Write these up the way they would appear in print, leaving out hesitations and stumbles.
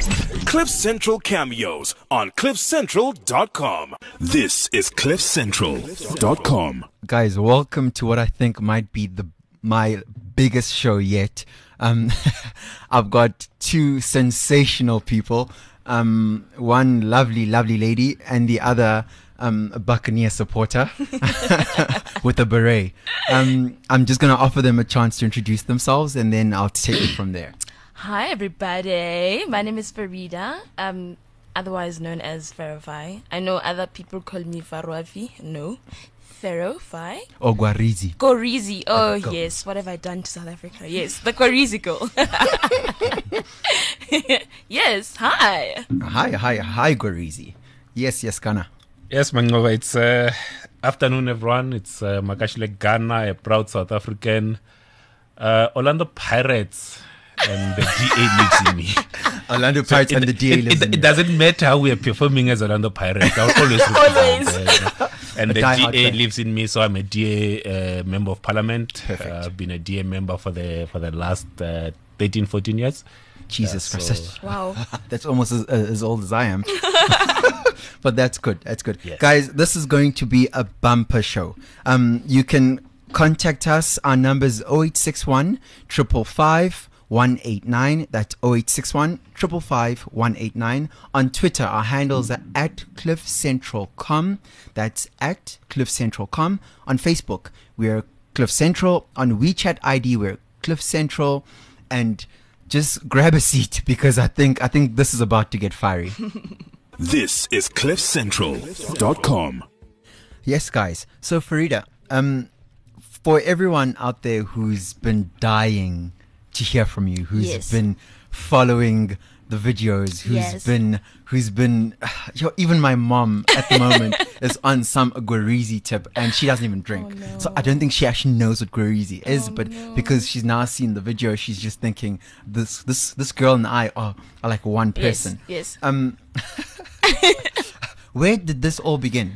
Cliff Central cameos on CliffCentral.com. This is CliffCentral.com. Guys, welcome to what I think might be my biggest show yet. I've got two sensational people. One lovely lady, and the other a Buccaneer supporter with a beret. I'm just going to offer them a chance to introduce themselves, and then I'll take it from there. Hi, everybody. My name is Farida, otherwise known as Farafai. I know other people call me Faroafi. No, Farafai. Or Gwarizi. Gorizi. Oh, yes. What have I done to South Africa? Yes, the Gorizi girl. Yes, hi. Hi, Gwarizi. Yes, Ghana. Yes, Mangova, it's afternoon, everyone. It's Makashile Ghana, a proud South African. Orlando Pirates and the DA lives in me. Orlando Pirates and the DA lives in me. It doesn't matter how we are performing as Orlando Pirates. I'll always and the DA lives in me, so I'm a DA member of parliament. I've been a DA member for the last 13, 14 years. Jesus Christ. Wow. That's almost as old as I am. But that's good. Yes. Guys, this is going to be a bumper show. You can contact us. Our number is 0861 555 189. That's 0861 555 189. On Twitter, our handles are at CliffCentral.com. That's at CliffCentral.com. On Facebook, we're Cliff Central. On WeChat ID, we're Cliff Central. And just grab a seat because I think this is about to get fiery. This is CliffCentral.com. Yes, guys. So Farida, for everyone out there who's been dying to hear from you, who's been following the videos, who's been even my mom at the moment is on some Gwarizi tip, and she doesn't even drink. So I don't think she actually knows what Gwarizi is, but because she's now seen the video, she's just thinking this girl and I are like one person. Yes. Where did this all begin?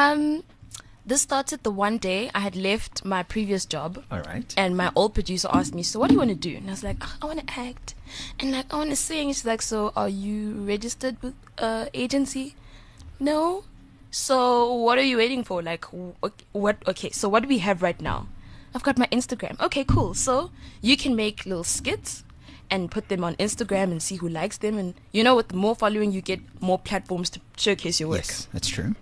This started the one day I had left my previous job. All right. And my old producer asked me, so what do you want to do? And I was like, I want to act. And like, I want to sing. And she's like, so are you registered with agency? No. So what are you waiting for? Like, what? Okay, so what do we have right now? I've got my Instagram. Okay, cool. So you can make little skits and put them on Instagram and see who likes them. And you know, with the more following, you get more platforms to showcase your work. Yes, that's true.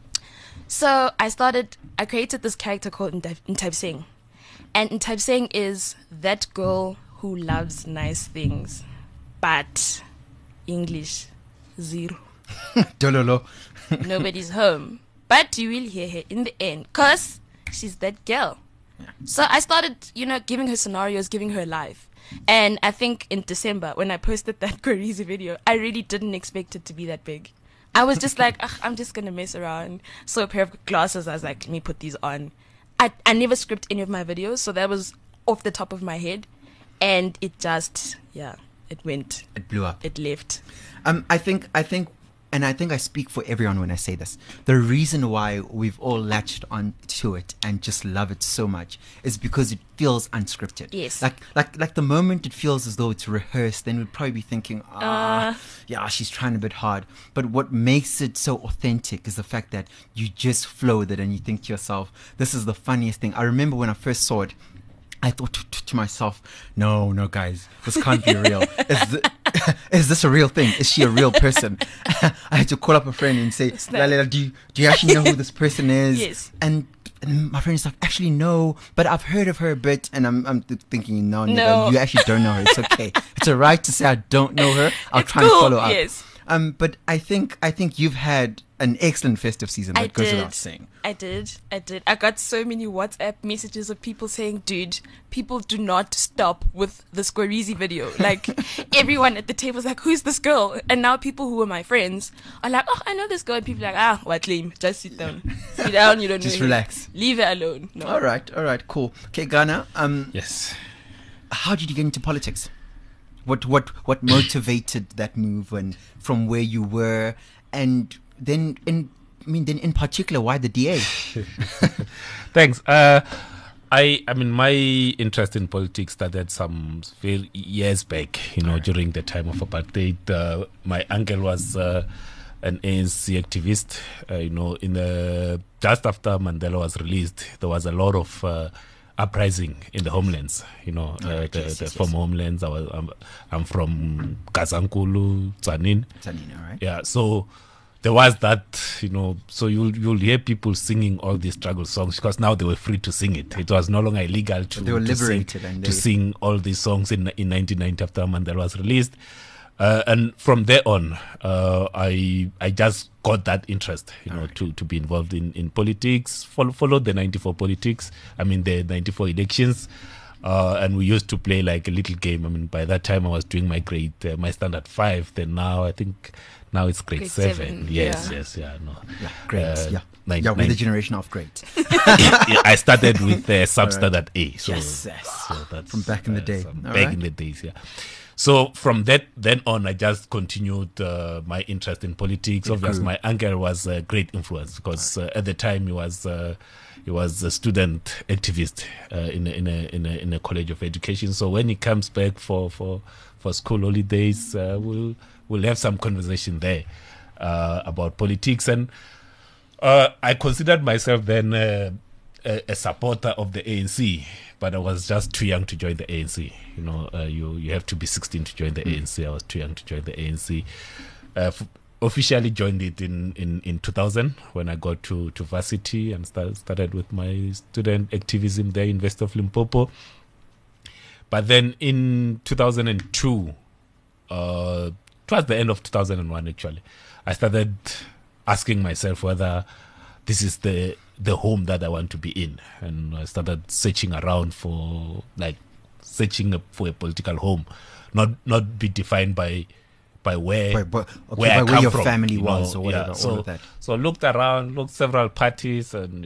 So I created this character called Ntab Singh. And Ntab Singh is that girl who loves nice things, but English, zero. Dololo. Nobody's home. But you will hear her in the end, because she's that girl. Yeah. So I started, giving her scenarios, giving her life. And I think in December, when I posted that Gwarizi video, I really didn't expect it to be that big. I was just like, I'm just going to mess around. So a pair of glasses, I was like, let me put these on. I never script any of my videos, so that was off the top of my head. And it just, it went. It blew up. It left. I think I speak for everyone when I say this. The reason why we've all latched on to it and just love it so much is because it feels unscripted. Yes. Like the moment it feels as though it's rehearsed, then we'd probably be thinking, she's trying a bit hard. But what makes it so authentic is the fact that you just flow with it and you think to yourself, this is the funniest thing. I remember when I first saw it, I thought to myself, no, guys, this can't be real. Is this a real thing? Is she a real person? I had to call up a friend and say, Lalela, do you actually know who this person is? Yes. And my friend is like, actually, no, but I've heard of her a bit. And I'm thinking, no, you actually don't know her. It's okay. It's all right to say I don't know her. I'll try and follow up. Yes. But I think you've had an excellent festive season. That goes without saying. I did. I got so many WhatsApp messages of people saying, dude, people do not stop with the Gwarizi video. Like, everyone at the table was like, who's this girl? And now people who were my friends are like, I know this girl. And people are like, what claim? Just sit down. Sit down, you don't know. Just relax. Leave her alone. No. All right, cool. Okay, Ghana. Yes. How did you get into politics? What motivated that move and from where you were, and then in particular, why the DA? Thanks. I mean, my interest in politics started some few years back, during the time of apartheid. My uncle was an ANC activist, in the just after Mandela was released, there was a lot of uprising in the homelands, the former homelands. I'm from Gazankulu, Tsanin. Tsanin, all right. Yeah, so there was that, so you'll hear people singing all these struggle songs because now they were free to sing it. It was no longer illegal they were liberated to sing all these songs in 1990 after Mandela was released. And from there on, I just got that interest, to be involved in politics, followed the 94 politics, the 94 elections. And we used to play like a little game. By that time I was doing my my standard 5. Then now I think now it's grade 7. Yes, no. Yeah, great. We're the generation of great. I started with substandard A. So, yes. So that's from back in the day. Back in the days, yeah. So from then on, I just continued my interest in politics. Obviously, my uncle was a great influence because at the time he was a student activist in a college of education. So when he comes back for school holidays, we'll have some conversation there about politics. And I considered myself then a supporter of the ANC, but I was just too young to join the ANC. You have to be 16 to join the ANC. I was too young to join the ANC. Officially joined it in 2000 when I got to varsity and started with my student activism there in University of Limpopo. But then in 2002, towards the end of 2001 actually, I started asking myself whether this is the home that I want to be in, and I started searching around for a political home, not be defined by where I come your from, family was or whatever. So, all of that. So I looked around, looked several parties, and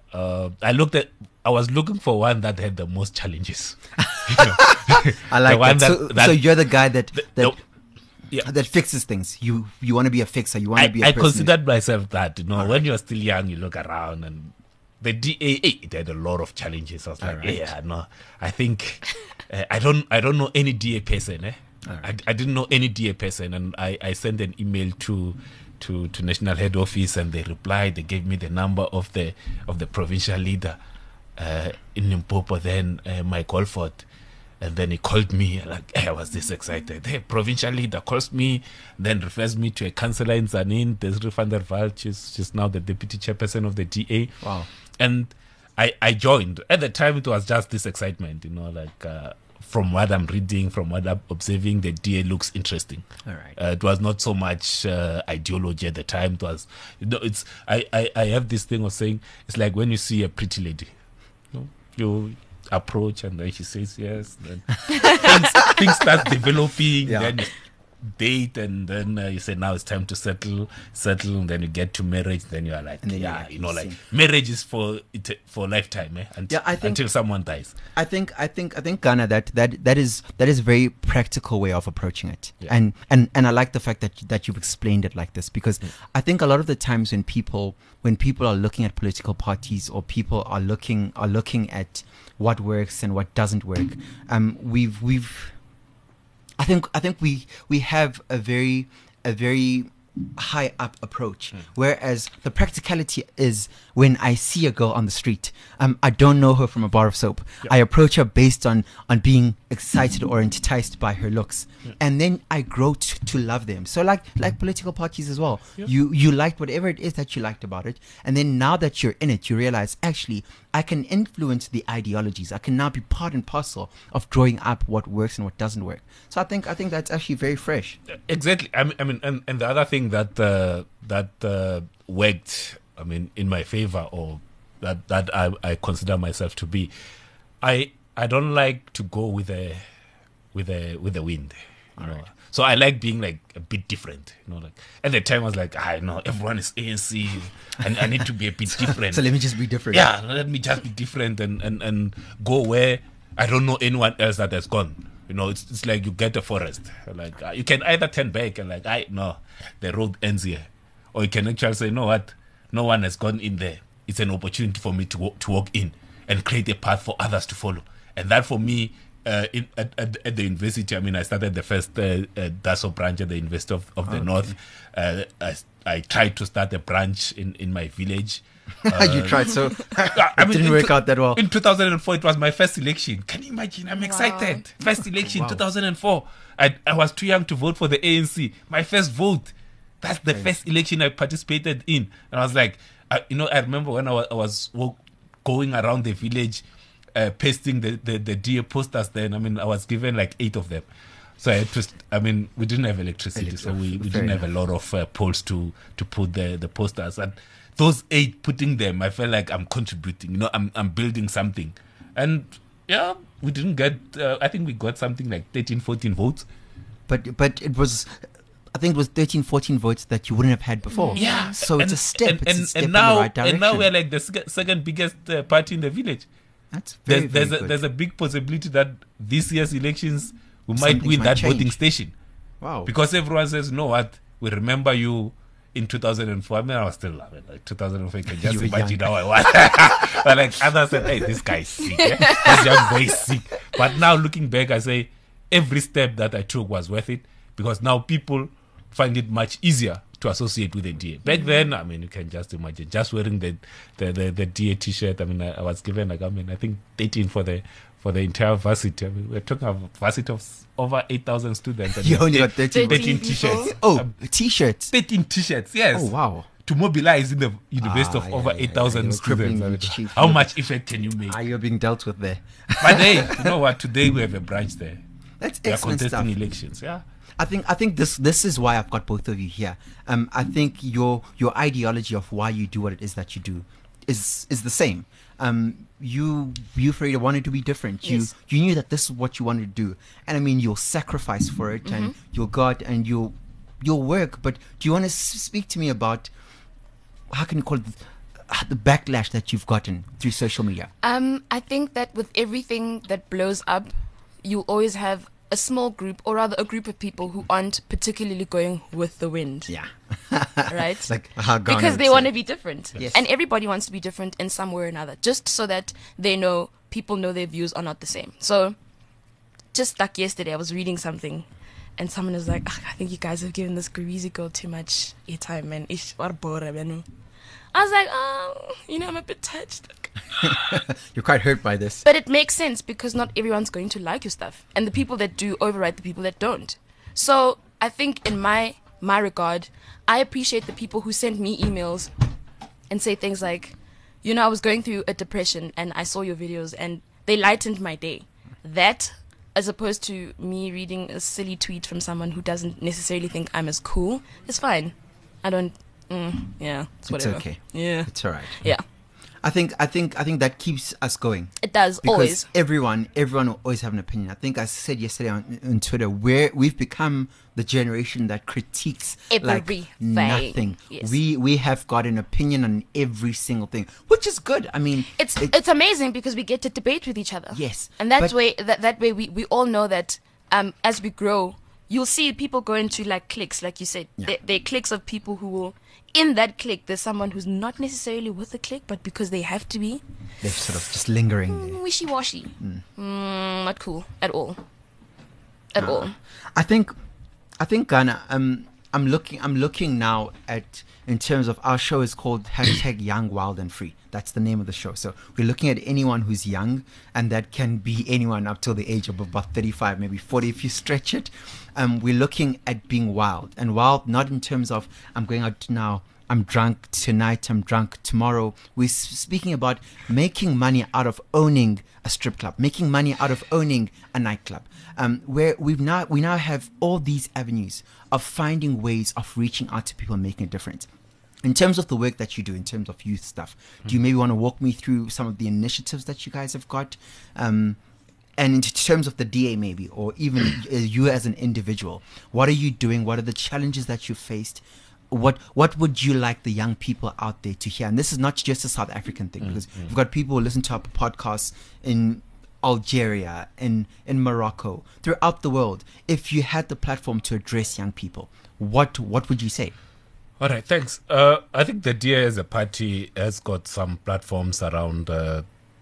I was looking for one that had the most challenges. I like that. So you're the guy that fixes things. You want to be a fixer. You want to be a person. I considered myself that. When you're still young, you look around and the DA, it had a lot of challenges. I was like, I think I don't know any DA person. Right. I didn't know any DA person, and I sent an email to National Head Office, and they replied. They gave me the number of the provincial leader in Limpopo, then Mike Alford. And then he called me, I was this excited. The provincial leader calls me, then refers me to a councillor in Tsanin, Desiree van der Walt. She's now the deputy chairperson of the DA. Wow. And I joined. At the time, it was just this excitement, from what I'm reading, from what I'm observing, the DA looks interesting. All right. It was not so much ideology at the time. It was, I have this thing of saying, it's like when you see a pretty lady, you approach and then she says yes, then things start developing, then you date, and then you say now it's time to settle, and then you get to marriage, then you are like, marriage is for lifetime, until someone dies. I think Ghana, that is a very practical way of approaching it. And I like the fact that you've explained it like this, because I think a lot of the times when people are looking at political parties, or people are looking at what works and what doesn't work, I think we have a very high up approach, whereas the practicality is when I see a girl on the street, I don't know her from a bar of soap. I approach her based on being excited or enticed by her looks, and then I grow to love them. So like political parties as well, you liked whatever it is that you liked about it, and then now that you're in it, you realize actually I can influence the ideologies. I can now be part and parcel of drawing up what works and what doesn't work. So I think that's actually very fresh. Exactly. I mean, and the other thing that worked, in my favor, or that I consider myself to be, I don't like to go with the wind. Right. So I like being like a bit different. At the time I was like, I know everyone is ANC, and I need to be a bit different. So let me just be different. Yeah, let me just be different and go where I don't know anyone else that has gone. It's like you get a forest. You can either turn back and the road ends here, or you can actually say, you know what, no one has gone in there. It's an opportunity for me to walk in, and create a path for others to follow. And that for me, at the university, I mean, I started the first DASO branch at the University of the North. I tried to start a branch in my village. You tried, so it didn't work out that well. In 2004, it was my first election. Can you imagine? I'm excited. First election, 2004. I was too young to vote for the ANC. My first vote. That's the first election I participated in. And I was like, I remember when I was going around the village, pasting the DA posters then. I mean, I was given like 8 of them. So I had to, we didn't have electricity, so we didn't have a lot of poles to put the posters. And those 8, putting them, I felt like I'm contributing, I'm building something. And yeah, we didn't get, I think we got something like 13, 14 votes. But it was, I think it was 13, 14 votes that you wouldn't have had before. Yeah. So it's a step. It's a step and now, in the right direction. And now we're like the second biggest party in the village. That's very, there's very good. There's a big possibility that this year's elections, we might win that voting station. Wow. Because everyone says, you know what, we remember you in 2004. I mean, I was still like 2004. You can just imagine how I was. But like others said, hey, this guy's sick. This young boy is sick. But now looking back, I say every step that I took was worth it, because now people find it much easier to associate with the DA. Back then, I mean, you can just imagine just wearing the DA t-shirt. I mean, I was given like, I think 13 for the entire varsity. I mean, we're talking about a varsity of over 8,000 students. And you only got 13 t-shirts. Oh, t-shirts. 13 t-shirts, yes. Oh, wow. To mobilize in the university of over 8,000 students. I mean, how much effect can you make? You're being dealt with there. But hey, you know what? Today we have a branch there. That's we excellent are contesting stuff. elections, yeah. I think this is why I've got both of you here. I think your ideology of why you do what it is that you do is the same. You Freda, wanted to be different. Yes. You knew that this is what you wanted to do, and I mean you'll sacrifice for it, and you'll go out and you'll work. But do you want to speak to me about, how can you call it, the backlash that you've gotten through social media? I think that with everything that blows up, you always have a small group, or rather a group of people who aren't particularly going with the wind. Yeah. Right? Like how Ghana because would they say. want to be different. Yes. And everybody wants to be different in some way or another, just so that people know their views are not the same. So just like yesterday, I was reading something and someone was like, I think you guys have given this Garizi girl too much airtime, man. I was like, I'm a bit touched. You're quite hurt by this. But it makes sense, because not everyone's going to like your stuff. And the people that do override the people that don't. So I think in my regard, I appreciate the people who send me emails and say things like, I was going through a depression and I saw your videos and they lightened my day. That, as opposed to me reading a silly tweet from someone who doesn't necessarily think I'm as cool, is fine. I don't, it's whatever. It's okay. Yeah. It's all right. Yeah. I think that keeps us going. It does, because always. Everyone will always have an opinion. I think I said yesterday on Twitter, we've become the generation that critiques everything. Like nothing. Yes. We have got an opinion on every single thing, which is good. I mean, it's amazing because we get to debate with each other. Yes, and that way we all know that as we grow, you'll see people go into like cliques, like you said. Yeah. They're cliques of people who will. In that clique, there's someone who's not necessarily with the clique, but because they have to be, they're sort of just lingering there. Wishy-washy. Not cool at all. At all. I think Ghana. I'm looking now at, in terms of our show is called #Young, Wild and Free. That's the name of the show. So we're looking at anyone who's young, and that can be anyone up till the age of about 35, maybe 40 if you stretch it. We're looking at being wild, and wild not in terms of I'm going out now, I'm drunk tonight, I'm drunk tomorrow. We're speaking about making money out of owning a strip club, making money out of owning a nightclub, where we now have all these avenues of finding ways of reaching out to people and making a difference. In terms of the work that you do, in terms of youth stuff, do you maybe want to walk me through some of the initiatives that you guys have got? And in terms of the DA maybe, or even you as an individual, what are you doing? What are the challenges that you faced? What would you like the young people out there to hear? And this is not just a South African thing, because we've got people who listen to our podcasts in Algeria, in Morocco, throughout the world. If you had the platform to address young people, what would you say? All right, thanks. I think the DA as a party has got some platforms around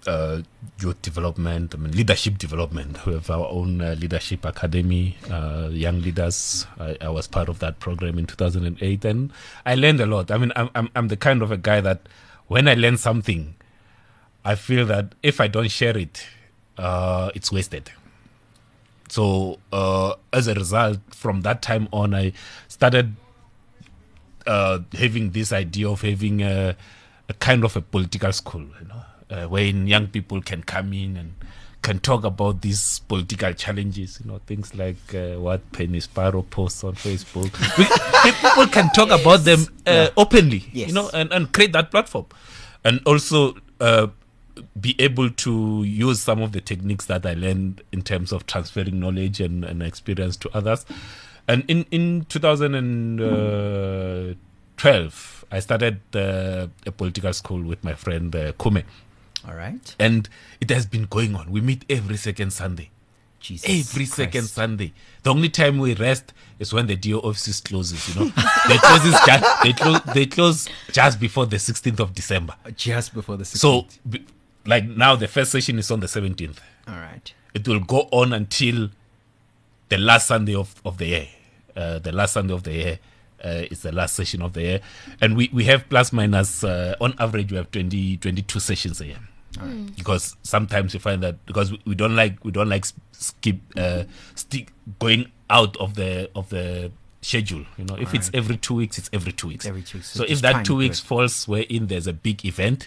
youth development, leadership development. We have our own leadership academy, young leaders. I was part of that program in 2008, and I learned a lot. I'm the kind of a guy that when I learn something, I feel that if I don't share it, it's wasted. So as a result, from that time on, I started having this idea of having a kind of a political school, wherein young people can come in and can talk about these political challenges, things like what Penny Sparrow posts on Facebook. People can talk about them openly, and create that platform. And also be able to use some of the techniques that I learned in terms of transferring knowledge and experience to others. And in 2012, I started a political school with my friend Kume. All right. And it has been going on. We meet every second Sunday. Jesus every Christ. Second Sunday. The only time we rest is when the DO office closes, they close just before the 16th of December. Just before the 16th. So, like now, the first session is on the 17th. All right. It will go on until the last Sunday of the year. The last Sunday of the year is the last session of the year. And we have plus minus, on average, we have 22 sessions a year. Right. Because sometimes you find that because we don't like stick going out of the schedule. If it's every 2 weeks, it's every 2 weeks. Every 2 weeks. So if that 2 weeks falls wherein there's a big event,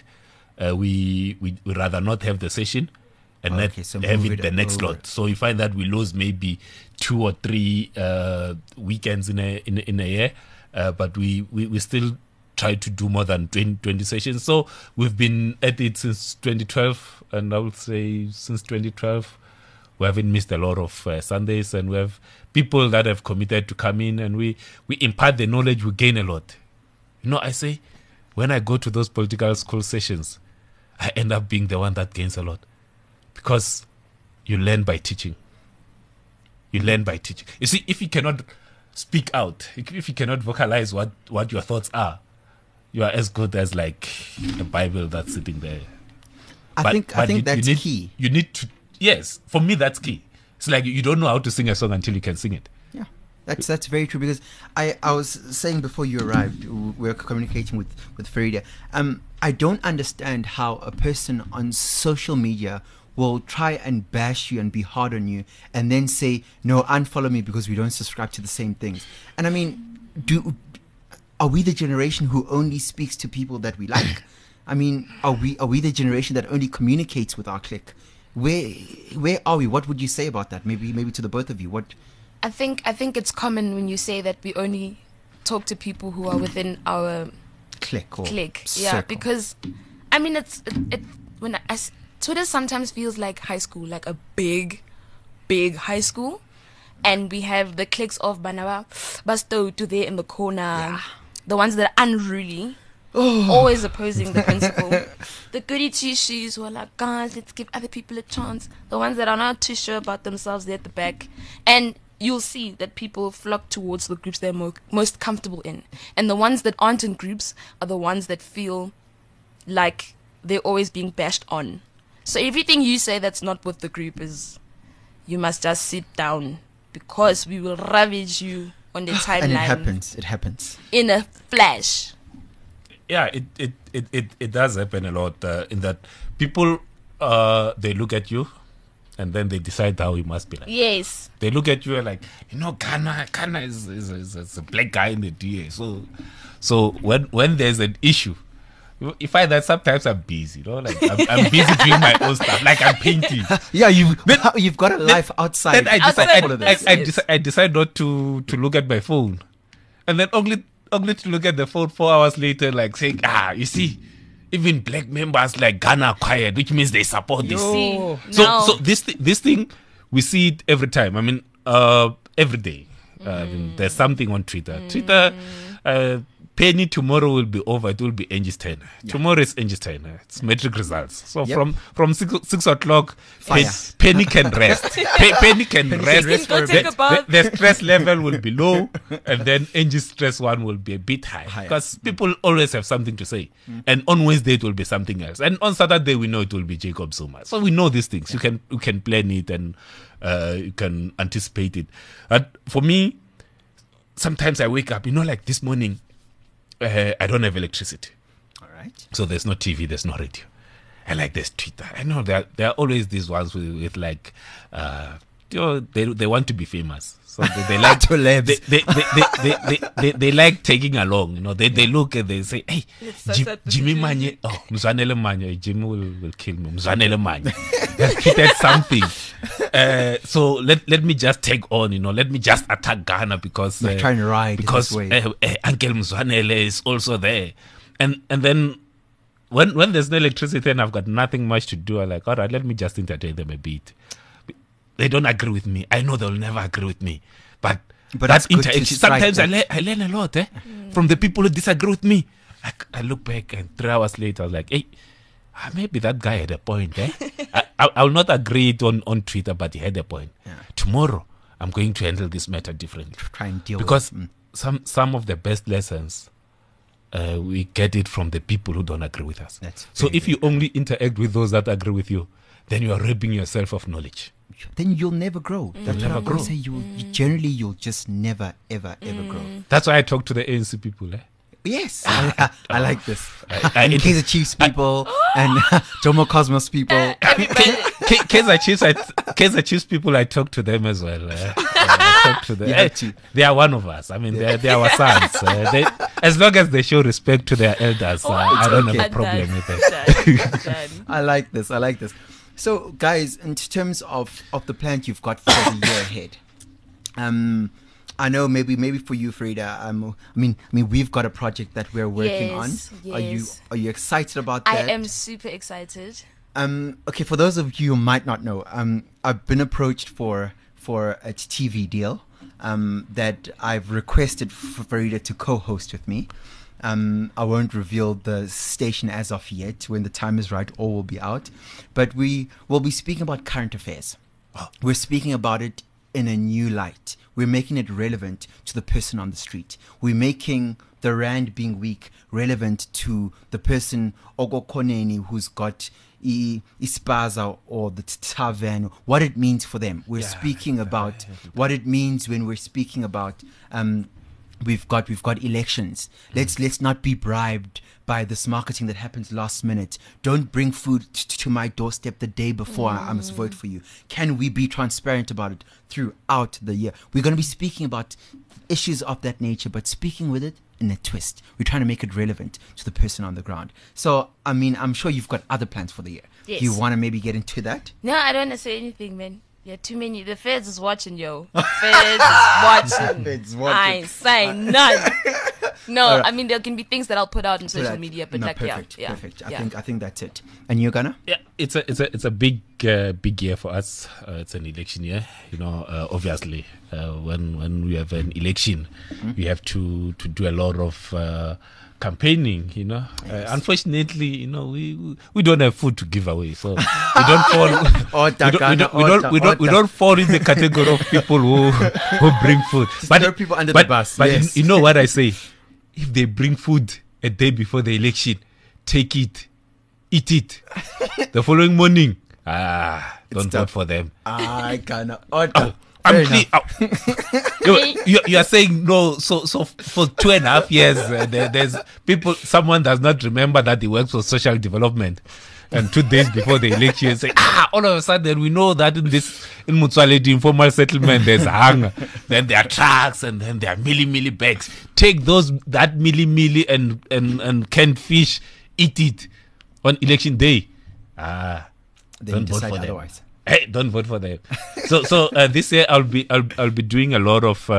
we rather not have the session and not have it the next lot. So you find that we lose maybe 2 or 3 weekends in a year, but we still try to do more than 20 sessions. So we've been at it since 2012, and I would say since 2012 we haven't missed a lot of Sundays, and we have people that have committed to come in, and we impart the knowledge. We gain a lot. I say when I go to those political school sessions, I end up being the one that gains a lot, because you learn by teaching. You learn by teaching. You see, if you cannot speak out, if you cannot vocalize what your thoughts are, you are as good as like a Bible that's sitting there. I think that's key. You need to, yes, for me that's key. It's like you don't know how to sing a song until you can sing it. Yeah, that's very true, because I was saying before you arrived, we were communicating with Farida. I don't understand how a person on social media will try and bash you and be hard on you and then say, no, unfollow me because we don't subscribe to the same things. And I mean, are we the generation who only speaks to people that we like? I mean, are we the generation that only communicates with our clique? Where are we? What would you say about that? Maybe to the both of you. What? I think it's common when you say that we only talk to people who are within our clique. Yeah, circle. because I mean Twitter sometimes feels like high school, like a big high school, and we have the cliques of Banawa, Basto to there in the corner, the ones that are unruly, always opposing the principal, the goody two-shoes who are like, guys, let's give other people a chance, the ones that are not too sure about themselves, they're at the back, and you'll see that people flock towards the groups they're most comfortable in, and the ones that aren't in groups are the ones that feel like they're always being bashed on. So everything you say that's not with the group is, you must just sit down, because we will ravage you on the timeline. And it happens in a flash. Yeah, it does happen a lot, in that people they look at you and then they decide how you must be like. Yes. They look at you and like, Ghana is a black guy in the DA. So when there's an issue, you find that sometimes I'm busy, like I'm busy doing my own stuff, like I'm painting. Yeah, you've got a life outside. Then I decide not to look at my phone, and then only to look at the phone 4 hours later, like saying, you see, even black members like Ghana are quiet, which means they support this. So this thing, we see it every time. I mean, every day. There's something on Twitter. Penny tomorrow will be over. It will be Angie's turn. Tomorrow is Angie's turn. It's metric results. So from 6 o'clock, Penny can rest. Penny can rest. The stress level will be low, and then Angie's stress one will be a bit high because people always have something to say. And on Wednesday it will be something else, and on Saturday we know it will be Jacob Zuma. So we know these things. You can plan it and you can anticipate it. But for me, sometimes I wake up, like this morning. I don't have electricity. All right. So there's no TV, there's no radio. And like there's Twitter. I know there are always these ones with like, they want to be famous. So they like to live. They like taking along. They look and they say, hey, Jimmy Manye. Oh, Mzwanele Manye. Jimmy will kill me. Mzwanele Manye. That's something. So let me just take on, let me just attack Ghana because trying to ride because Uncle Mzwanele is also there, and then when there's no electricity and I've got nothing much to do, I'm like, all right, let me just entertain them a bit. They don't agree with me. I know they'll never agree with me, but that interaction. Sometimes I learn a lot from the people who disagree with me. I look back and 3 hours later I was like, hey. Maybe that guy had a point. I will not agree it on Twitter, but he had a point. Yeah. Tomorrow, I'm going to handle this matter differently. Try and deal because with some of the best lessons we get it from the people who don't agree with us. So if you only interact with those that agree with you, then you are robbing yourself of knowledge. Then you'll never grow. That's never grow. Say you'll just never ever grow. That's why I talk to the ANC people. Yes, I like this. And Kaizer Chiefs people and Jomo Cosmos people. Kaizer Chiefs people, I talk to them as well. I talk to them. They are one of us. I mean, they are our sons. As long as they show respect to their elders, I don't have a problem with it. I like this. So, guys, in terms of the plans you've got for the year ahead, I know maybe for you, Frida. I mean, we've got a project that we're working on. Yes. Are you excited about that? I am super excited. Okay, for those of you who might not know, I've been approached for a TV deal that I've requested for Frida to co-host with me. I won't reveal the station as of yet. When the time is right, all will be out. But we will be speaking about current affairs. We're speaking about it in a new light. We're making it relevant to the person on the street. We're making the rand being weak relevant to the person Ogokoneni who's got Ispaza or the tavern, what it means for them. We're speaking about what it means when we're speaking about we've got elections. Let's not be bribed by this marketing that happens last minute. Don't bring food to my doorstep the day before I must vote for you. Can we be transparent about it throughout the year? We're going to be speaking about issues of that nature, but speaking with it in a twist. We're trying to make it relevant to the person on the ground. So, I mean, I'm sure you've got other plans for the year. Yes. Do you want to maybe get into that? No, I don't want to say anything, man. Yeah, too many. The feds is watching, yo. Feds is watching. I ain't saying none. No, right. I mean, there can be things that I'll put out on social media, but perfect. I think that's it. And you're gonna? Yeah, it's a big year for us. It's an election year. Obviously, when we have an election, we have to do a lot of campaigning. Yes. Unfortunately, we don't have food to give away, so we don't fall. We don't fall in the category of people who bring food. But throw people under the bus. But yes. You know what I say? If they bring food a day before the election, take it, eat it. The following morning, don't vote for them. I cannot. You are saying no. So for 2.5 years, there's people. Someone does not remember that he works for social development, and 2 days before the election, say all of a sudden we know that in Mutsualedi informal settlement there's hunger. Then there are trucks, and then there are milli bags. Take that milli and canned fish, eat it on election day. Don't vote for otherwise. Hey, don't vote for them. So this year I'll be doing a lot of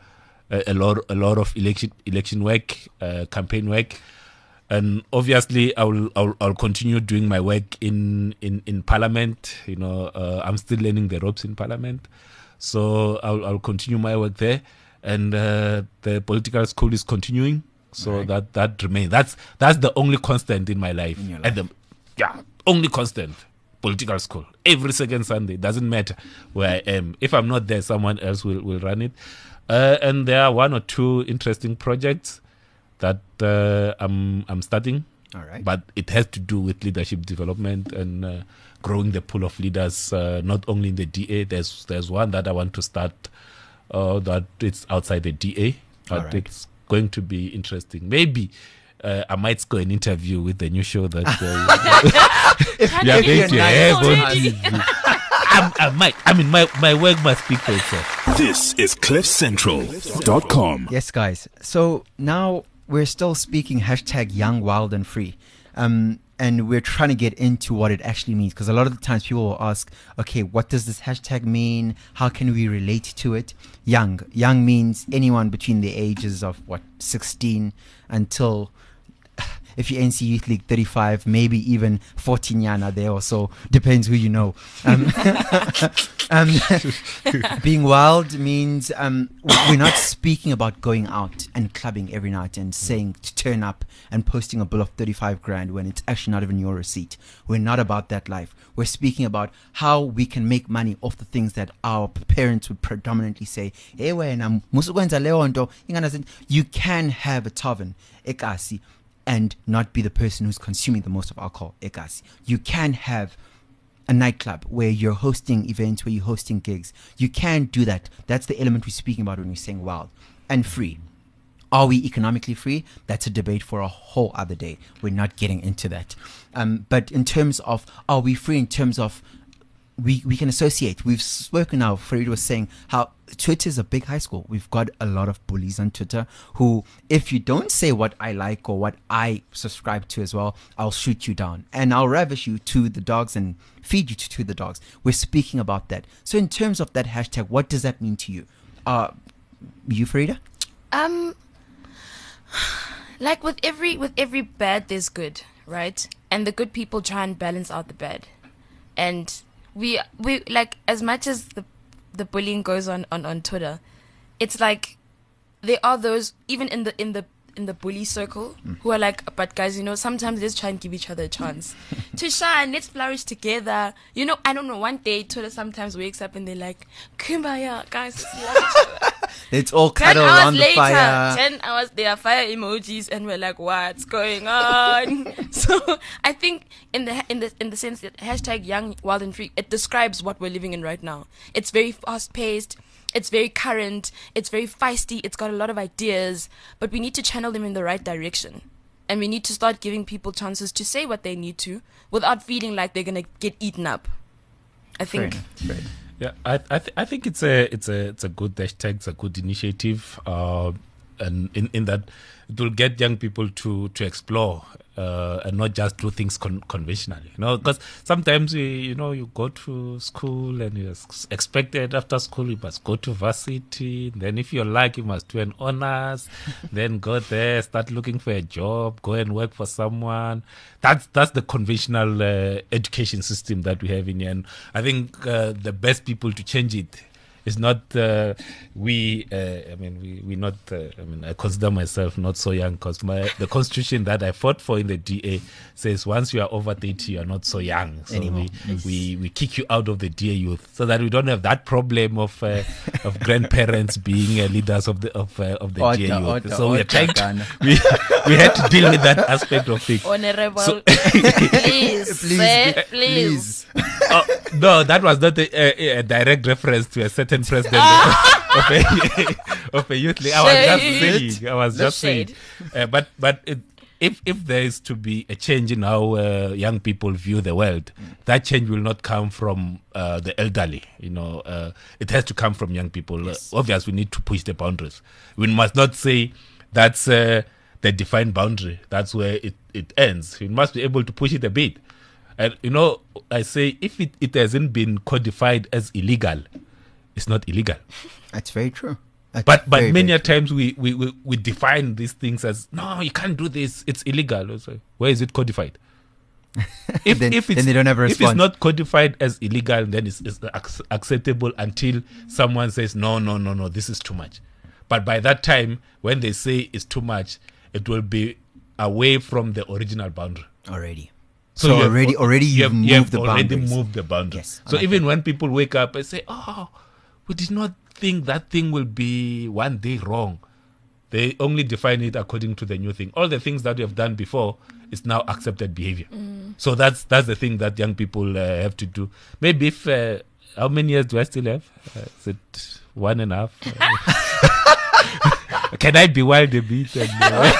election work, campaign work, and obviously I'll continue doing my work in Parliament. I'm still learning the ropes in Parliament, so I'll continue my work there, and the political school is continuing. So that remains. That's the only constant in my life. Only constant. Political school. Every second Sunday. Doesn't matter where I am. If I'm not there, someone else will run it. And there are one or two interesting projects that I'm starting. All right. But it has to do with leadership development and growing the pool of leaders, not only in the DA. There's one that I want to start that it's outside the DA. But it's going to be interesting. Maybe I might score an interview with the new show that we are going to have. I might. I mean, my work must speak for itself. This is CliffCentral.com. Yes, guys. So now we're still speaking hashtag young, wild, and free. And we're trying to get into what it actually means. Because a lot of the times people will ask, okay, what does this hashtag mean? How can we relate to it? Young. Young means anyone between the ages of, 16 until... If you're NC Youth League 35, maybe even 14 yana there or so, depends who you know. Being wild means we're not speaking about going out and clubbing every night and saying to turn up and posting a bill of 35 grand when it's actually not even your receipt. We're not about that life. We're speaking about how we can make money off the things that our parents would predominantly say, hey, you can have a tavern, ekasi, and not be the person who's consuming the most of alcohol. You can have a nightclub where you're hosting events, where you're hosting gigs. You can do that. That's the element we're speaking about when we're saying wild and free. Are we economically free? That's a debate for a whole other day. We're not getting into that. But in terms of, are we free in terms of we can associate. We've spoken now, Farid was saying how Twitter is a big high school. We've got a lot of bullies on Twitter who, if you don't say what I like or what I subscribe to as well, I'll shoot you down and I'll ravish you to the dogs and feed you to the dogs. We're speaking about that. So in terms of that hashtag, what does that mean to you? You, Farida? Like with every bad, there's good, right? And the good people try and balance out the bad. And we like, as much as the bullying goes on Twitter, it's like there are those even in the bully circle who are like, but guys, sometimes let's try and give each other a chance to shine. Let's flourish together. I don't know. One day Twitter sometimes wakes up and they're like, "Kumbaya, guys, it's all cuddle around the fire." 10 hours, there are fire emojis, and we're like, "What's going on?" So I think in the sense that hashtag young, wild, and free, it describes what we're living in right now. It's very fast paced. It's very current, it's very feisty, it's got a lot of ideas, but we need to channel them in the right direction. And we need to start giving people chances to say what they need to without feeling like they're going to get eaten up. I think. Right. Yeah, I think it's a good hashtag, it's a good initiative, and in that it will get young people to explore and not just do things conventionally. Because sometimes you go to school and you're expected after school you must go to varsity. Then if you're lucky, you must do an honors. Then go there, start looking for a job, go and work for someone. That's the conventional education system that we have in here. And I think the best people to change it is not we not. I consider myself not so young because the constitution that I fought for in the DA says once you are over 30, you are not so young. So anymore. We kick you out of the DA youth so that we don't have that problem of grandparents being leaders of the DA youth. So we are trying to, we had to deal with that aspect of things. Honorable, so, please. No, that was not a direct reference to a certain president of a youth league. I was just saying. But if there is to be a change in how young people view the world, that change will not come from the elderly. It has to come from young people. Yes. Obviously, we need to push the boundaries. We must not say that's the defined boundary. That's where it ends. We must be able to push it a bit. And I say if it hasn't been codified as illegal, it's not illegal. That's very true. But many times we define these things as no, you can't do this. It's illegal. So where is it codified? If then they don't have a response. If it's not codified as illegal, then it's acceptable until someone says no, this is too much. But by that time, when they say it's too much, it will be away from the original boundary. Already. So So you have already you you've have, you moved have the already boundaries. moved the boundary. Yes, I So like even when people wake up and say, "Oh, we did not think that thing will be one day wrong," they only define it according to the new thing. All the things that we have done before is now accepted behavior. So that's the thing that young people have to do. Maybe if how many years do I still have? Is it 1.5? Can I be wild a bit? And,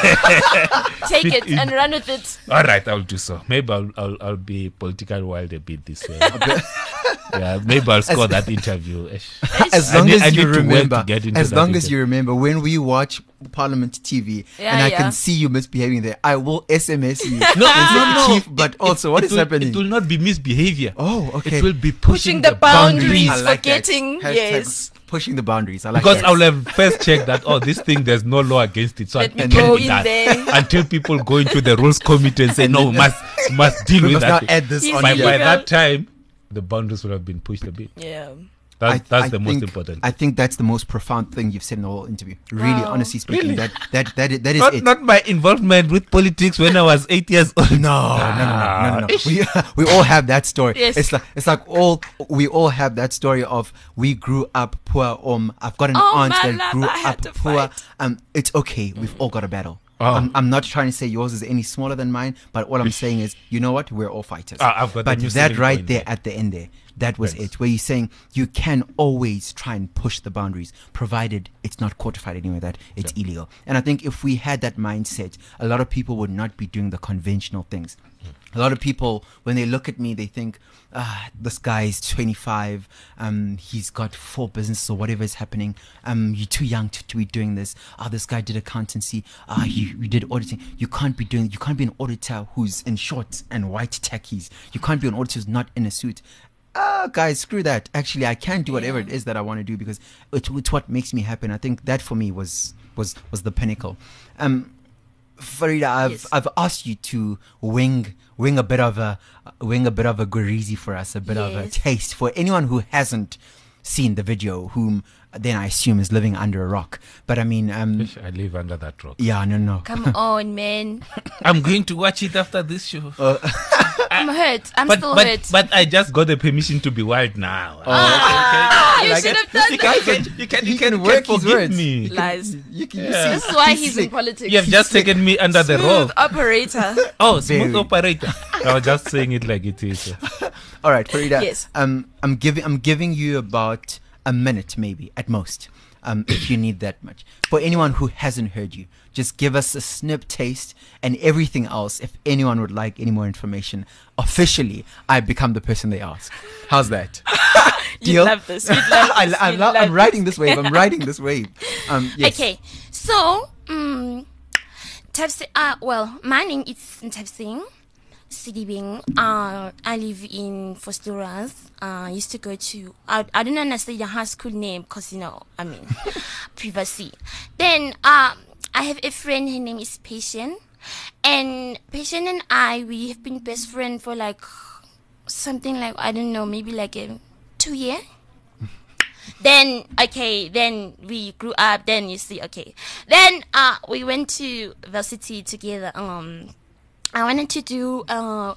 Take it and run with it. all right, I'll do so. Maybe I'll be political wild a bit this year. Yeah, maybe I'll score that interview. As I long need- I as you need to work to remember, get into as that long as interview. you remember, when we watch Parliament TV Yeah, and I yeah. can see you misbehaving there, I will SMS you. No, and say, no. Chief, but also, what it is will, happening? It will not be misbehavior. Oh, okay. It will be Pushing the boundaries, I like that. forgetting. Hashtag Yes. Pushing the boundaries. I like Because that. I'll have first checked that, this thing, there's no law against it. So Let it me can go be in done. there. Until people go into the rules committee and say, no, must deal We with must now that. add this He's on By here. illegal. that time, the boundaries will have been pushed a bit. Yeah. That's I the most think- important. I think that's the most profound thing you've said in the whole interview. Really, Wow. honestly speaking, Really? that is not, it. not my involvement with politics when I was 8 years old. No. We all have that story. Yes. It's like we all have that story of we grew up poor. I've got an Oh, aunt my that love, grew I had up to poor. fight. It's okay. We've all got a battle. Oh. I'm not trying to say yours is any smaller than mine, but what I'm saying is, you know what? We're all fighters. I've got a but new that selling right point there there. at the end there, that was Thanks. it. Where you're saying you can always try and push the boundaries, provided it's not codified anywhere that it's illegal. And I think if we had that mindset, a lot of people would not be doing the conventional things. A lot of people, when they look at me, they think, this guy is 25. He's got 4 businesses or whatever is happening. You're too young to be doing this. This guy did accountancy. You did auditing. You can't be an auditor who's in shorts and white tackies. You can't be an auditor who's not in a suit. Guys, screw that. Actually, I can do whatever it is that I want to do because it's what makes me happy. And I think that for me was the pinnacle. Farida, Yes. I've asked you to wing a bit of a gurizi for us, a bit of a Yes. taste for anyone who hasn't seen the video, whom then I assume is living under a rock. But I mean, I live under that rock. yeah, no. Come on, man. I'm going to watch it after this show. I'm hurt. I'm but, still but, hurt. but I just got the permission to be wild now. You like should it. have done You that. can He can work his forgive words. me. Lies. You can Yeah. This is why he's he's slick. in politics. You have just taken me under the Smooth rope. operator. Oh, smooth Very. operator. I was just saying it like it is. All right, Farida. Yes. I'm giving you about a minute, maybe at most, if you need that much. For anyone who hasn't heard you, just give us a snip taste and everything else. If anyone would like any more information, officially, I become the person they ask. How's that? You Deal? love this. You love this. You love I'm this. riding this wave. I'm riding this wave. Yes. Okay, so my name is Tabsing Sidibing. I live in Fostoras. I used to go to. I don't understand the high school name because privacy. Then I have a friend. Her name is Patient, and Patient and we have been best friends for like something like I don't know, maybe like 2 years. Then we grew up. Then then we went to varsity together. I wanted to do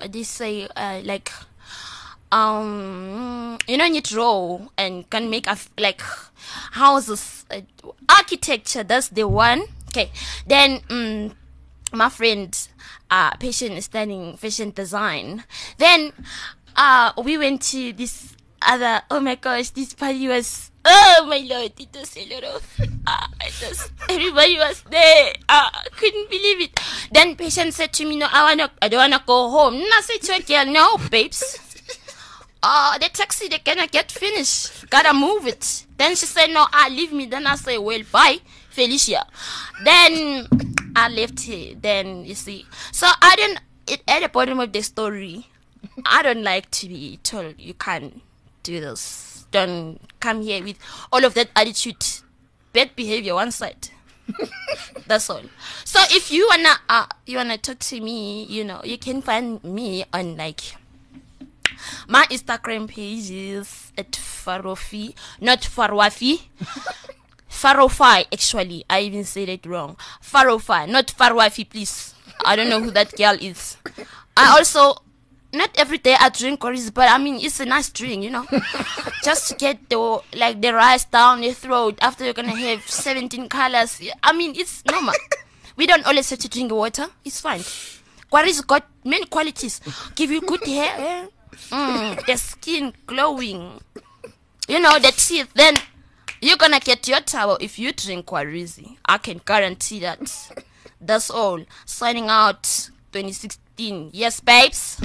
you draw and can make like houses, architecture. That's the one. Okay, then my friend Patient is studying fashion design. Then we went to this other. Oh my gosh, this party was. Oh my lord, it was a lot of. Everybody was there. I couldn't believe it. Then Patient said to me, "No, I don't wanna go home." And I said to her, "Girl, no, babes. The taxi they cannot get finished. Gotta move it." Then she said, "No, leave me." Then I said, "Well, bye, Felicia." Then I left her. Then you see, so at the bottom of the story, I don't like to be told you can't do this. Don't come here with all of that attitude, bad behavior one side. That's all. So if you wanna talk to me, you can find me on like my Instagram page is at Farofi, not Farwafi. Farofai, actually. I even said it wrong. Farofai, not Farwifey, please. I don't know who that girl is. I also, not every day I drink Corizi, but I mean, it's a nice drink, you know. Just to get the rice down your throat after you're gonna have 17 colors. I mean, it's normal. We don't always have to drink water. It's fine. Corizi got many qualities. Give you good hair, the skin glowing. You know, the teeth. Then you're gonna get your towel if you drink Corizi. I can guarantee that. That's all. Signing out 2016. Yes, babes.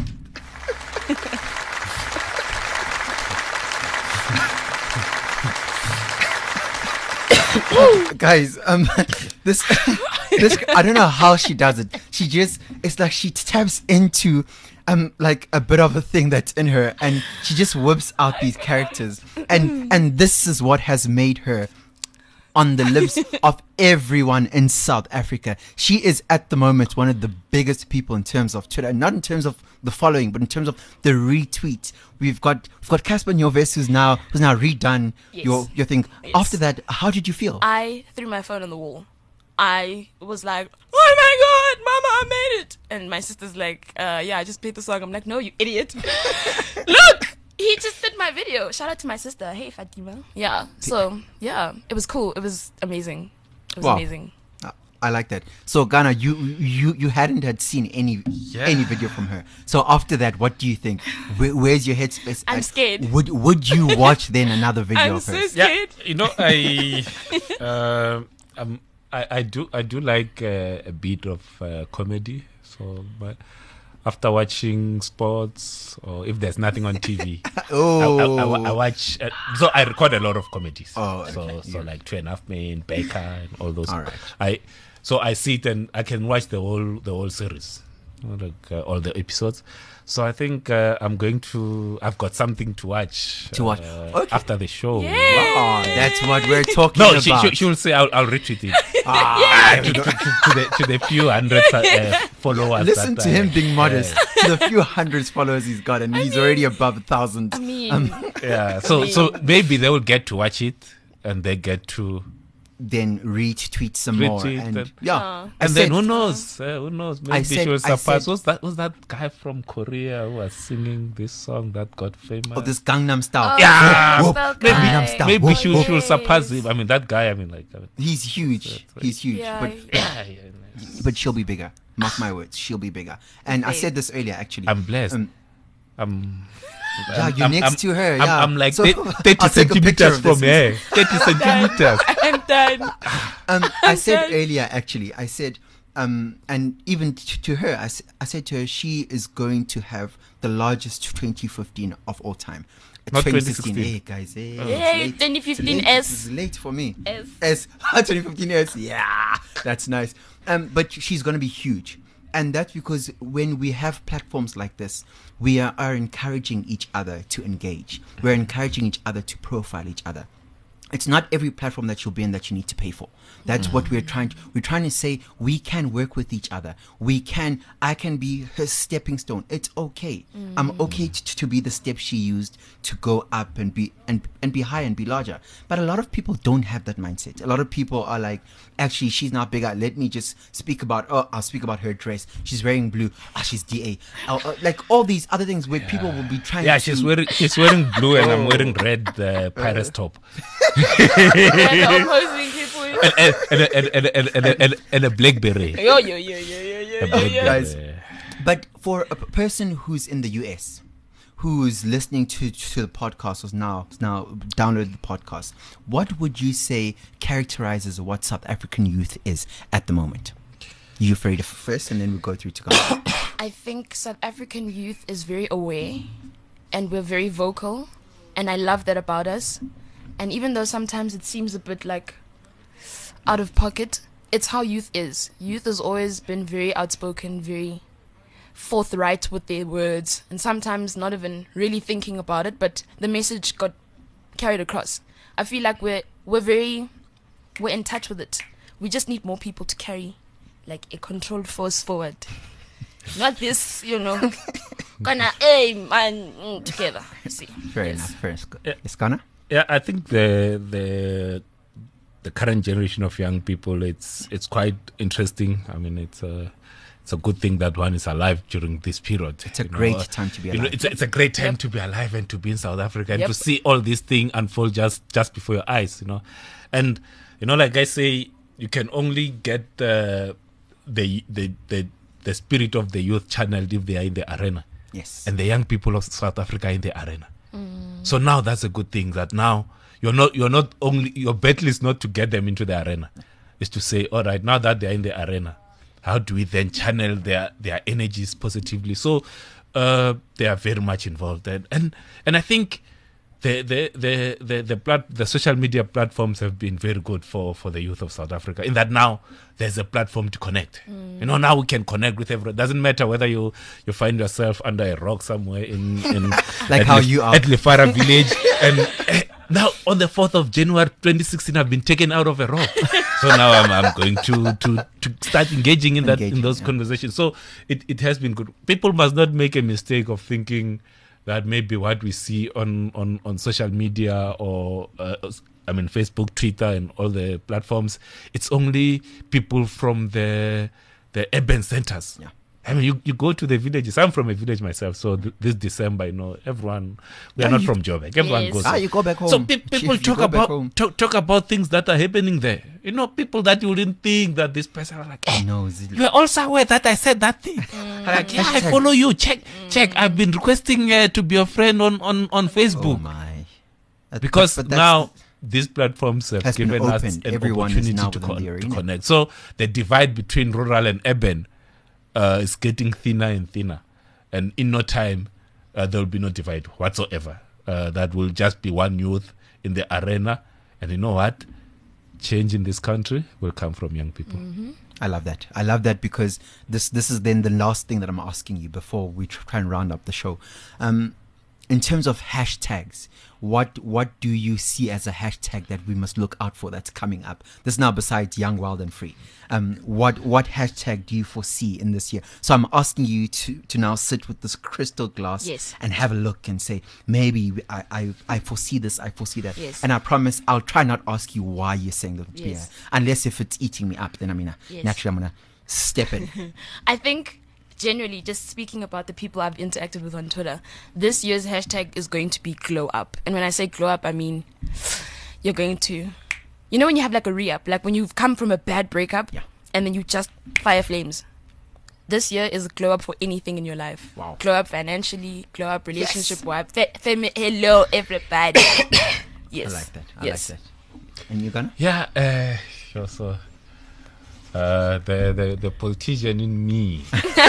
Guys, this I don't know how she does it. It's like she taps into like a bit of a thing that's in her, and she just whips out these characters, and this is what has made her on the lips of everyone in South Africa. She is at the moment one of the biggest people in terms of Twitter, not in terms of the following, but in terms of the retweets. We've got Casper Nyovest who's now redone your thing. Yes. After that, how did you feel? I threw my phone on the wall. I was like, oh my God, Mama, I made it. And my sister's like, yeah, I just played the song. I'm like, no, you idiot. Look, he just did my video. Shout out to my sister. Hey, Fatima. Yeah. So, yeah, it was cool. It was amazing. It was amazing. I like that. So Ghana, you had seen any video from her. So after that, what do you think? Where's your headspace? I'm scared. Would you watch then another video of her? I'm so scared. Yeah, you know, I do like a bit of comedy. So, but after watching sports, or if there's nothing on TV, I watch. So I record a lot of comedies. Oh, okay. So like 2.5 Men, Baker, and all those. All right. So I sit and I can watch the whole series, like all the episodes. So I think I've got something to watch. Okay. After the show. Yay! Oh, that's what we're talking No, about. she'll say I'll retweet it to the few hundred followers. Listen to him being modest. To the few hundreds followers he's got, and he's already above 1,000. I mean, Yeah. So maybe they will get to watch it, and they get to then retweet some more, Retweet and and- yeah. And I then said- who knows? Who knows? Maybe said- she will I surpass. said- Was that guy from Korea who was singing this song that got famous? Oh, this Gangnam Style. Yeah. Whoop, Spell maybe guy. Style. Maybe Whoop, she whoop. will surpass him. I mean, that guy. I mean, He's huge. He's huge. Yeah, But yeah. but she'll be bigger. Mark my words, she'll be bigger. And I Okay. said this earlier, actually. I'm blessed. Yeah, you're next to her. I'm, Yeah. I'm like So, 30 I'll take a picture centimeters of from this. her. 30 centimeters. I'm done. I said done. earlier, actually, I said, and even to her, I said to her, she is going to have the largest 2015 of all time. Not 2016. 2016. Hey, guys. Hey, Hey, it's late. 2015 It's S. It's late for me. S. 2015 S. Yeah, that's nice. But she's going to be huge. And that's because when we have platforms like this, we are encouraging each other to engage. We're encouraging each other to profile each other. It's not every platform that you'll be in that you need to pay for. That's what we're trying to say. We can work with each other. I can be her stepping stone. It's okay. I'm okay to be the step she used to go up and be high and be larger. But a lot of people don't have that mindset. A lot of people are like, actually, she's not bigger. Let me just I'll speak about her dress. She's wearing blue. She's DA. Like all these other things where people will be trying Yeah, to... she's wearing blue and I'm wearing red Pirates top. And opposing people. and a blackberry. Yo. A blackberry. Guys. But for a person who's in the US, who's listening to the podcast, who's now downloaded the podcast, what would you say characterizes what South African youth is at the moment? You Farida first, and then we'll go through to Ghana. I think South African youth is very aware, and we're very vocal, and I love that about us. And even though sometimes it seems a bit like out of pocket, it's how youth is. Youth has always been very outspoken, very forthright with their words, and sometimes not even really thinking about it, but the message got carried across. I feel like we're in touch with it. We just need more people to carry like a controlled force forward. Not this, gonna aim and together. You see. Fair enough. Fair enough. Yes, Ghana? Yeah, I think the the current generation of young people, it's quite interesting. I mean, it's a good thing that one is alive during this period. It's a great time to be alive. It's a great time to be alive and to be in South Africa and to see all these things unfold just before your eyes, And, like I say, you can only get the spirit of the youth channeled if they are in the arena. Yes. And the young people of South Africa are in the arena. So now that's a good thing, that now you're not only, your battle is not to get them into the arena. It's to say, all right, now that they're in the arena, how do we then channel their energies positively? So they are very much involved, and I think the social media platforms have been very good for the youth of South Africa, in that now there's a platform to connect. Now we can connect with everyone. Doesn't matter whether you find yourself under a rock somewhere in like how you are at Lefara village, and now on the 4th of January 2016, I've been taken out of a rock. So now I'm going to start engaging in those conversations. So it has been good. People must not make a mistake of thinking that maybe what we see on social media or Facebook, Twitter, and all the platforms, it's only people from the urban centers. Yeah. I mean, you go to the villages. I'm from a village myself, so this December, everyone, we are not from Joburg. Everyone goes. You go back home. So people talk about things that are happening there. People that you wouldn't think that this person are like, you are also aware that I said that thing. Like, I follow you. Check. I've been requesting to be your friend on Facebook. Oh my! Because now these platforms have given us an opportunity to connect. So the divide between rural and urban is getting thinner and thinner, and in no time there will be no divide whatsoever. That will just be one youth in the arena, and you know what? Change in this country will come from young people. I love that because this is then the last thing that I'm asking you before we try and round up the show. In terms of hashtags, what do you see as a hashtag that we must look out for that's coming up? This now besides Young, Wild and Free. What hashtag do you foresee in this year? So I'm asking you to now sit with this crystal glass and have a look and say, maybe I foresee this, I foresee that. Yes. And I promise I'll try not ask you why you're saying that. Yes. Unless if it's eating me up, then naturally I'm going to step in. I think generally, just speaking about the people I've interacted with on Twitter, this year's hashtag is going to be glow up. And when I say glow up, I mean you're going to, when you have like a re-up, like when you've come from a bad breakup and then you just fire flames. This year is a glow up for anything in your life. Wow. Glow up financially, glow up relationship-wise. Hello, everybody. Yes. I like that. I like that. And you gonna? Yeah, sure. So the politician in me,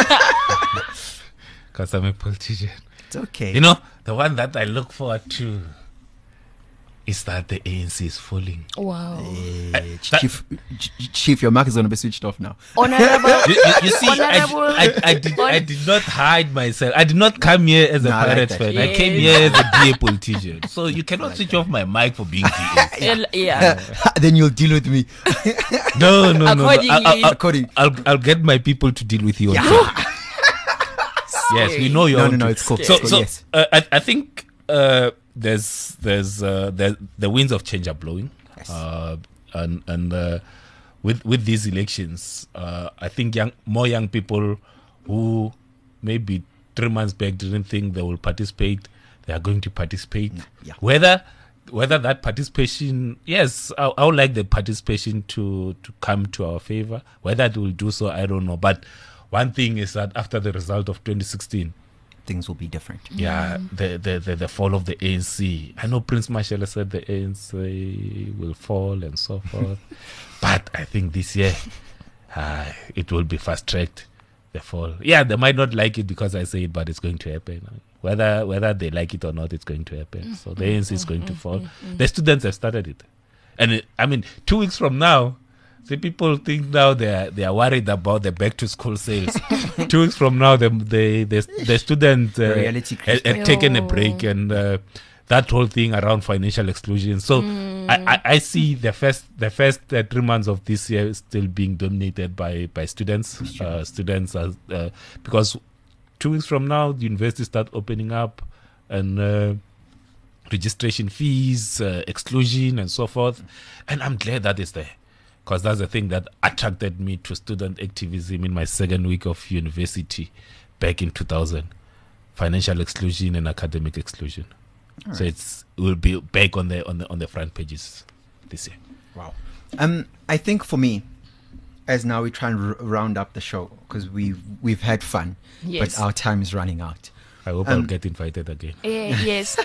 because I'm a politician. It's okay. The one that I look forward to is that the ANC is falling. Wow. Chief, your mic is going to be switched off now. Honorable. You see, I did not hide myself. I did not come here as a Pirates fan. Yes. I came here as a DA politician. So you cannot switch off my mic for being DA. Yeah. Then you'll deal with me. No. Accordingly. I'll get my people to deal with you. Also. Yes, we know you're. No, it's cool. So yes. I think there's the winds of change are blowing. Yes. And with these elections, I think more young people who maybe 3 months back didn't think they will participate, they are going to participate. Yeah. Whether that participation, yes, I would like the participation to come to our favor. Whether it will do so, I don't know. But one thing is that after the result of 2016, things will be different. Yeah, the fall of the ANC. I know Prince Mashele said the ANC will fall and so forth. But I think this year, it will be fast-tracked, the fall. Yeah, they might not like it because I say it, but it's going to happen. Whether they like it or not, it's going to happen. So the ANC is going to fall. The students have started it. And 2 weeks from now, see, people think now they are worried about the back to school sales. 2 weeks from now, the students had taken a break, and that whole thing around financial exclusion. So I see the first 3 months of this year still being dominated by students. Students because 2 weeks from now, the universities start opening up, and registration fees, exclusion, and so forth. And I'm glad that is there, because that's the thing that attracted me to student activism in my second week of university back in 2000. Financial exclusion and academic exclusion. Right. So it will be back on the front pages this year. Wow. I think for me, as now we try and round up the show, because we've had fun, but our time is running out. I hope I'll get invited again. Yes.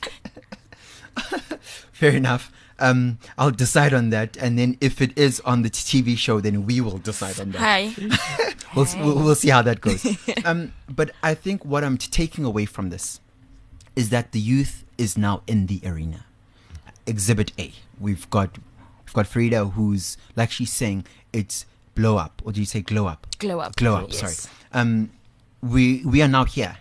Fair enough. I'll decide on that, and then if it is on the TV show, then we will decide on that. Hi. We'll see how that goes. But I think what I'm taking away from this is that the youth is now in the arena. Exhibit A. We've got Frida, who's like she's saying it's blow up, or do you say glow up? Glow up. Glow up. Yes. Sorry. We are now here.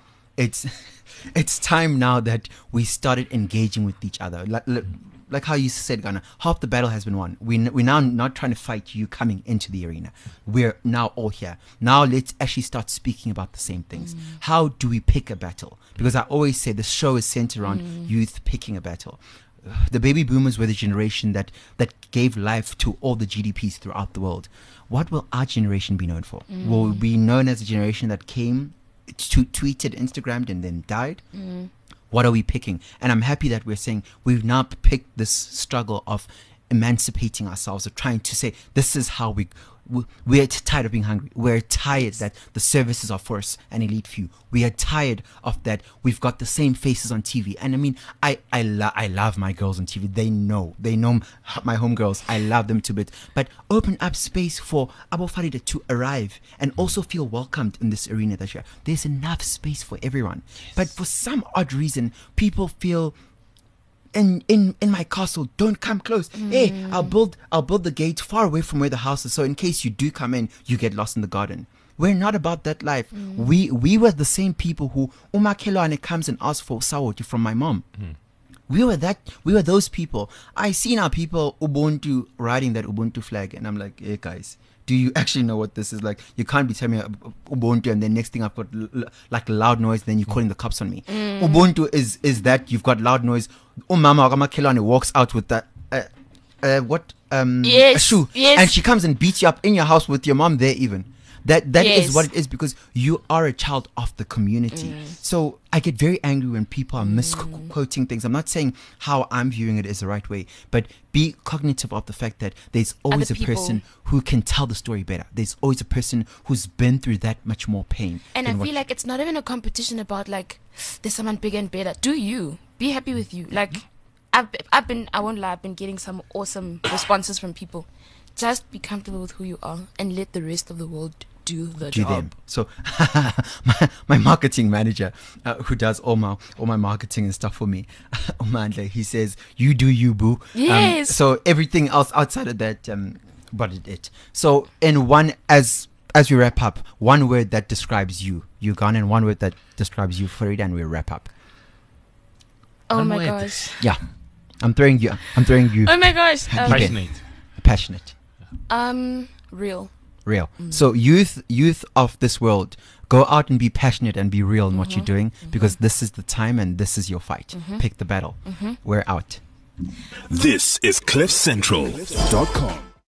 It's time now that we started engaging with each other. Like how you said, Ghana, half the battle has been won. We're now not trying to fight you coming into the arena. We're now all here. Now let's actually start speaking about the same things. How do we pick a battle? Because I always say the show is centered around youth picking a battle. The baby boomers were the generation that gave life to all the GDPs throughout the world. What will our generation be known for? Will we be known as a generation that came, tweeted, Instagrammed, and then died? What are we picking? And I'm happy that we're saying we've now picked this struggle of emancipating ourselves, of trying to say this is how we're tired of being hungry. We're tired that the services are for us, an elite few. We are tired of that we've got the same faces on TV. And I mean, I love my girls on TV. They know my homegirls. I love them to bits. But open up space for Abo Farida to arrive and also feel welcomed in this arena that there's enough space for everyone. But for some odd reason, people feel in my castle, don't come close. Hey, I'll build the gate far away from where the house is, so in case you do come in, you get lost in the garden. We're not about that life. We were the same people who umakhelwane comes and asks for sawoti from my mom. We were those people. I see now people Ubuntu riding that Ubuntu flag, and I'm like, hey guys, do you actually know what this is like? You can't be telling me Ubuntu and then next thing I've got like loud noise, then you're calling the cops on me. Ubuntu is that you've got loud noise. Mama Kelani walks out with that a shoe, and she comes and beats you up in your house with your mom there even. That is what it is, because you are a child of the community. So I get very angry when people are misquoting things. I'm not saying how I'm viewing it is the right way, but be cognitive of the fact that there's always a person who can tell the story better. There's always a person who's been through that much more pain. And I feel like it's not even a competition about like there's someone bigger and better. Do you be happy with you? Like I won't lie, I've been getting some awesome responses from people. Just be comfortable with who you are and let the rest of the world do the job. Them. So my marketing manager, who does all my marketing and stuff for me, Omandla, he says, you do you, boo. Yes. So everything else outside of that, but it. So in one, as we wrap up, one word that describes you, Ghana, and one word that describes you, Farida, and we wrap up. Oh my gosh. Yeah. I'm throwing you. Oh my gosh. Passionate. Real. So youth of this world, go out and be passionate and be real in what you're doing, because this is the time and this is your fight. Pick the battle. We're out. This is CliffCentral.com.